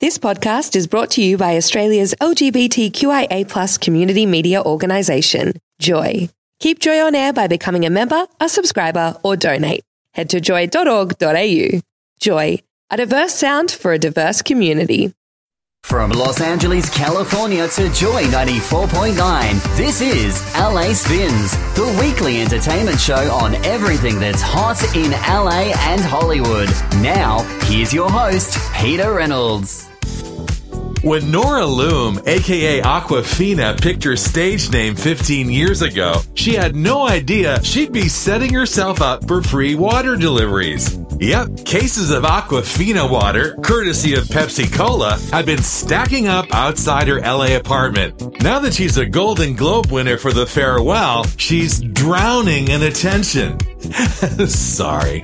This podcast is brought to you by Australia's LGBTQIA+ community media organisation, Joy. Keep Joy on air by becoming a member, a subscriber, or donate. Head to joy.org.au. Joy, a diverse sound for a diverse community. From Los Angeles, California to Joy 94.9, this is LA Spins, the weekly entertainment show on everything that's hot in LA and Hollywood. Now, here's your host, Peter Reynolds. When Nora Loom, aka Aquafina, picked her stage name 15 years ago, she had no idea she'd be setting herself up for free water deliveries. Yep, cases of Aquafina water, courtesy of Pepsi Cola, have been stacking up outside her LA apartment. Now that she's a Golden Globe winner for The Farewell, she's drowning in attention. Sorry.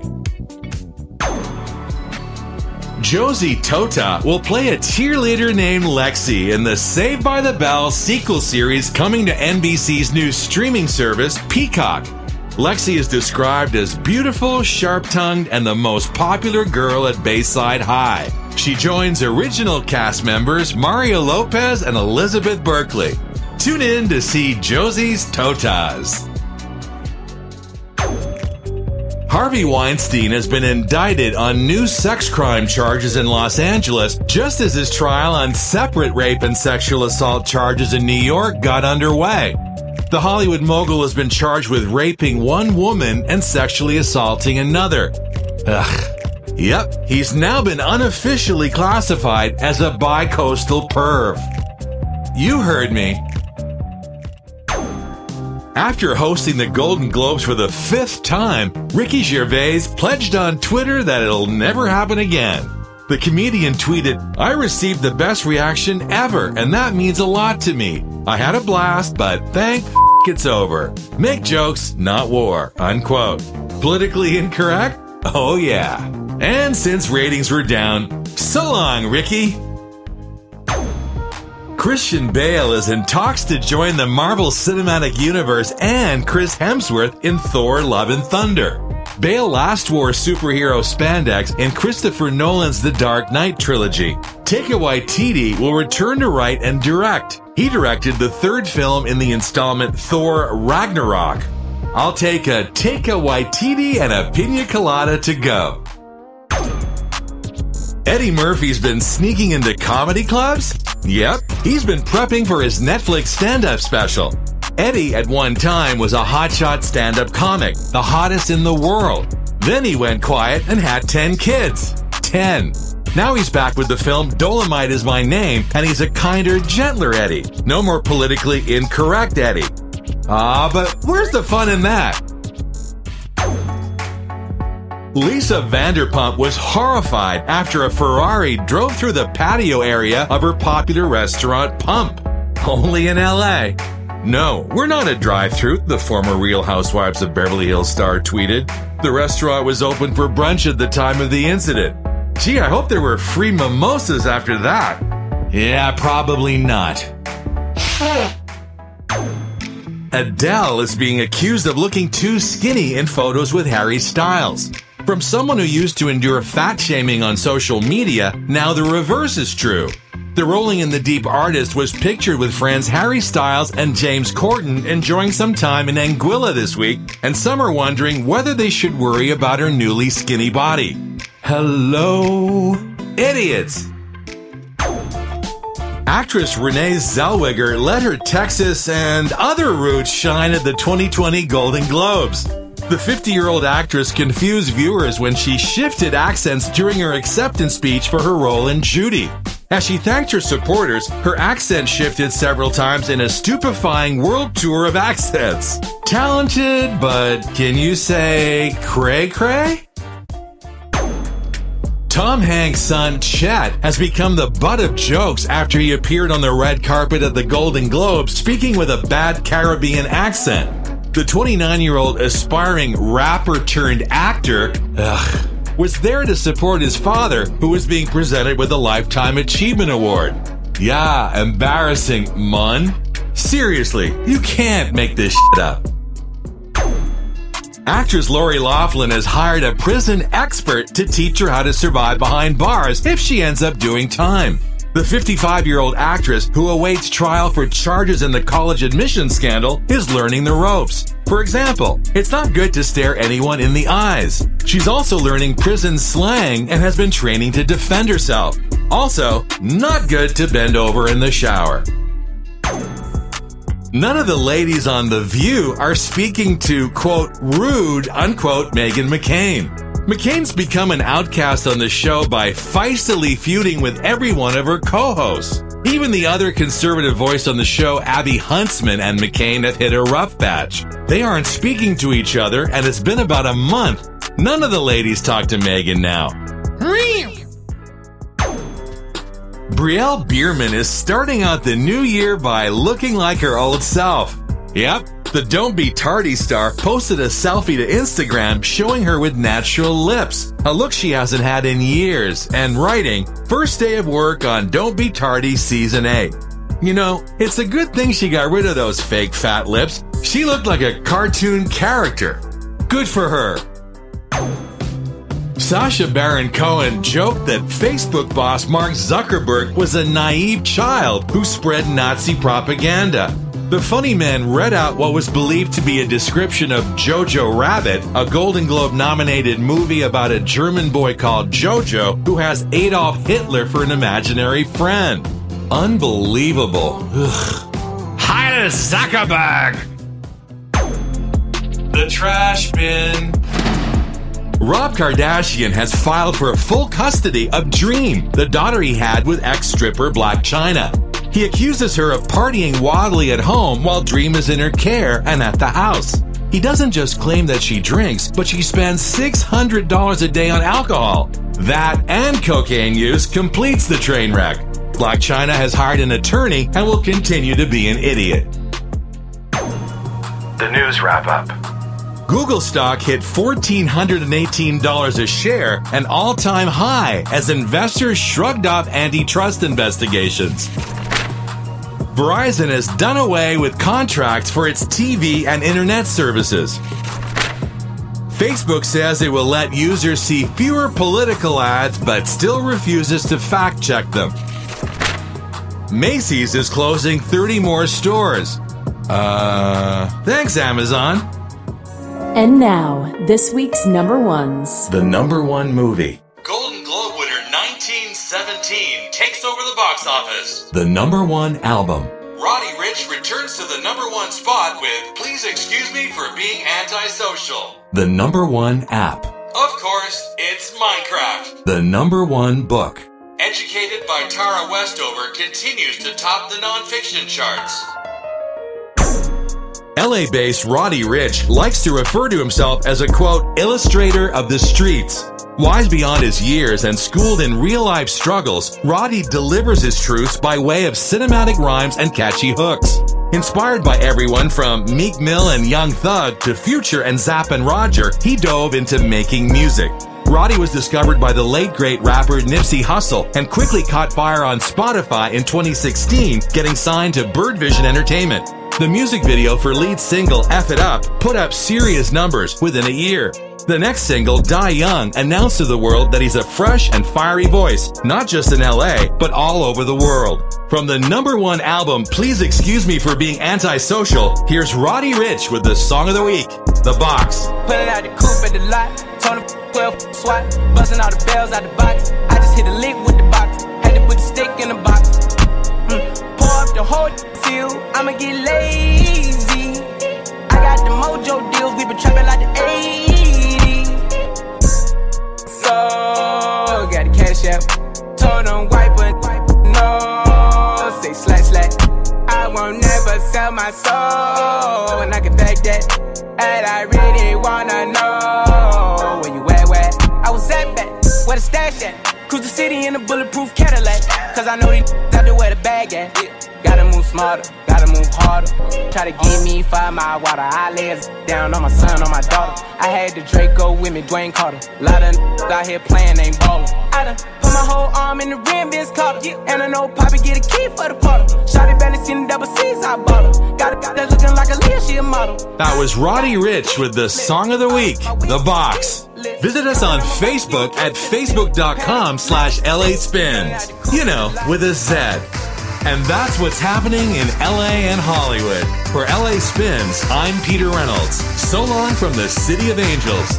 Josie Tota will play a cheerleader named Lexi in the Saved by the Bell sequel series coming to NBC's new streaming service, Peacock. Lexi is described as beautiful, sharp-tongued, and the most popular girl at Bayside High. She joins original cast members Mario Lopez and Elizabeth Berkley. Tune in to see Josie's Totas. Harvey Weinstein has been indicted on new sex crime charges in Los Angeles, just as his trial on separate rape and sexual assault charges in New York got underway. The Hollywood mogul has been charged with raping one woman and sexually assaulting another. Yep, he's now been unofficially classified as a bi-coastal perv. You heard me. After hosting the Golden Globes for the 5th time, Ricky Gervais pledged on Twitter that it'll never happen again. The comedian tweeted, "I received the best reaction ever, and that means a lot to me. I had a blast, but thank it's over. Make jokes, not war," unquote. Politically incorrect? Oh yeah. And since ratings were down, so long, Ricky. Christian Bale is in talks to join the Marvel Cinematic Universe and Chris Hemsworth in Thor: Love and Thunder. Bale last wore superhero spandex in Christopher Nolan's The Dark Knight trilogy. Taika Waititi will return to write and direct. He directed the 3rd film in the installment Thor: Ragnarok. I'll take a Taika Waititi and a pina colada to go. Eddie Murphy's been sneaking into comedy clubs? Yep, he's been prepping for his Netflix stand-up special. Eddie, at one time, was a hotshot stand-up comic, the hottest in the world. Then he went quiet and had 10 kids. 10. Now he's back with the film Dolomite Is My Name, and he's a kinder, gentler Eddie. No more politically incorrect Eddie. But where's the fun in that? Lisa Vanderpump was horrified after a Ferrari drove through the patio area of her popular restaurant Pump. Only in LA. "No, we're not a drive-thru," the former Real Housewives of Beverly Hills star tweeted. The restaurant was open for brunch at the time of the incident. Gee, I hope there were free mimosas after that. Yeah, probably not. Adele is being accused of looking too skinny in photos with Harry Styles. From someone who used to endure fat shaming on social media, now the reverse is true. The Rolling in the Deep artist was pictured with friends Harry Styles and James Corden enjoying some time in Anguilla this week, and some are wondering whether they should worry about her newly skinny body. Hello, idiots! Actress Renee Zellweger let her Texas and other roots shine at the 2020 Golden Globes. The 50-year-old actress confused viewers when she shifted accents during her acceptance speech for her role in Judy. As she thanked her supporters, her accent shifted several times in a stupefying world tour of accents. Talented, but can you say cray-cray? Tom Hanks' son, Chet, has become the butt of jokes after he appeared on the red carpet at the Golden Globes speaking with a bad Caribbean accent. The 29-year-old aspiring rapper-turned-actor was there to support his father, who was being presented with a Lifetime Achievement Award. Yeah, embarrassing, mun. Seriously, you can't make this shit up. Actress Lori Loughlin has hired a prison expert to teach her how to survive behind bars if she ends up doing time. The 55-year-old actress who awaits trial for charges in the college admissions scandal is learning the ropes. For example, it's not good to stare anyone in the eyes. She's also learning prison slang and has been training to defend herself. Also, not good to bend over in the shower. None of the ladies on The View are speaking to, quote, rude, unquote, Meghan McCain. McCain's become an outcast on the show by feistily feuding with every one of her co-hosts. Even the other conservative voice on the show, Abby Huntsman, and McCain have hit a rough patch. They aren't speaking to each other, and it's been about a month. None of the ladies talk to Meghan now. Brielle Bierman is starting out the new year by looking like her old self. Yep. The Don't Be Tardy star posted a selfie to Instagram showing her with natural lips, a look she hasn't had in years, and writing, "First day of work on Don't Be Tardy Season 8. You know, it's a good thing she got rid of those fake fat lips. She looked like a cartoon character. Good for her." Sacha Baron Cohen joked that Facebook boss Mark Zuckerberg was a naive child who spread Nazi propaganda. The funny man read out what was believed to be a description of Jojo Rabbit, a Golden Globe-nominated movie about a German boy called Jojo who has Adolf Hitler for an imaginary friend. Unbelievable. Ugh. Heil Zuckerberg! The trash bin. Rob Kardashian has filed for full custody of Dream, the daughter he had with ex-stripper Blac Chyna. He accuses her of partying wildly at home while Dream is in her care and at the house. He doesn't just claim that she drinks, but she spends $600 a day on alcohol. That and cocaine use completes the train wreck. Blac Chyna has hired an attorney and will continue to be an idiot. The news wrap-up. Google stock hit $1,418 a share, an all-time high, as investors shrugged off antitrust investigations. Verizon has done away with contracts for its TV and internet services. Facebook says it will let users see fewer political ads but still refuses to fact-check them. Macy's is closing 30 more stores. Thanks, Amazon. And now, this week's number ones. The number one movie. Golden Globe winner 1917 takes over the box office. The number one album. Roddy Ricch returns to the number one spot with Please Excuse Me for Being Antisocial. The number one app. Of course, it's Minecraft. The number one book. Educated by Tara Westover continues to top the nonfiction charts. LA-based Roddy Ricch likes to refer to himself as a, quote, illustrator of the streets. Wise beyond his years and schooled in real-life struggles, Roddy delivers his truths by way of cinematic rhymes and catchy hooks. Inspired by everyone from Meek Mill and Young Thug to Future and Zapp and Roger, he dove into making music. Roddy was discovered by the late great rapper Nipsey Hussle and quickly caught fire on Spotify in 2016, getting signed to Bird Vision Entertainment. The music video for lead single F It Up put up serious numbers within a year. The next single, Die Young, announced to the world that he's a fresh and fiery voice, not just in LA, but all over the world. From the number one album, Please Excuse Me for Being Antisocial, here's Roddy Ricch with the Song of the Week, The Box. Pulling out the coupe at the lot, told him 12 SWAT, busting all the bells out the box. I just hit a lick with the box, had to put the stick in the box. Pour up the whole field, I'ma get lazy. I got the mojo deals, we been trapping like the 80s. So, got the cash out, told them wipe it, no, say slash. I won't never sell my soul, and I can back that. And I really wanna know where you at, where I was at back, where the stash at. Cruise the city in a bulletproof Cadillac, cause I know these out there where the bag at. Gotta move smarter, gotta move harder. Try to give me 5 mile water, I lay down on my son, on my daughter. I had the Draco with me, Dwayne Carter. Lot of out here playing, ain't ballin'. I done put my whole arm in the rim, Vince Carter. And I know Poppy get a key for the Potter. Shawty barely seen the double C's, I bought her. Got a that looking like a Leah, she a model. That was Roddy Ricch with the Song of the Week, The Box. Visit us on Facebook at facebook.com/LA Spins. You know, with a Z. And that's what's happening in LA and Hollywood. For LA Spins, I'm Peter Reynolds. So long from the City of Angels.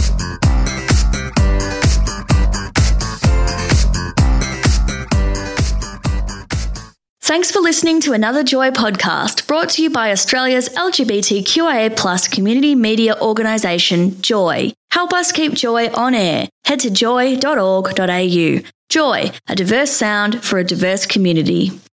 Thanks for listening to another Joy podcast brought to you by Australia's LGBTQIA+ community media organisation, Joy. Help us keep Joy on air. Head to joy.org.au. Joy, a diverse sound for a diverse community.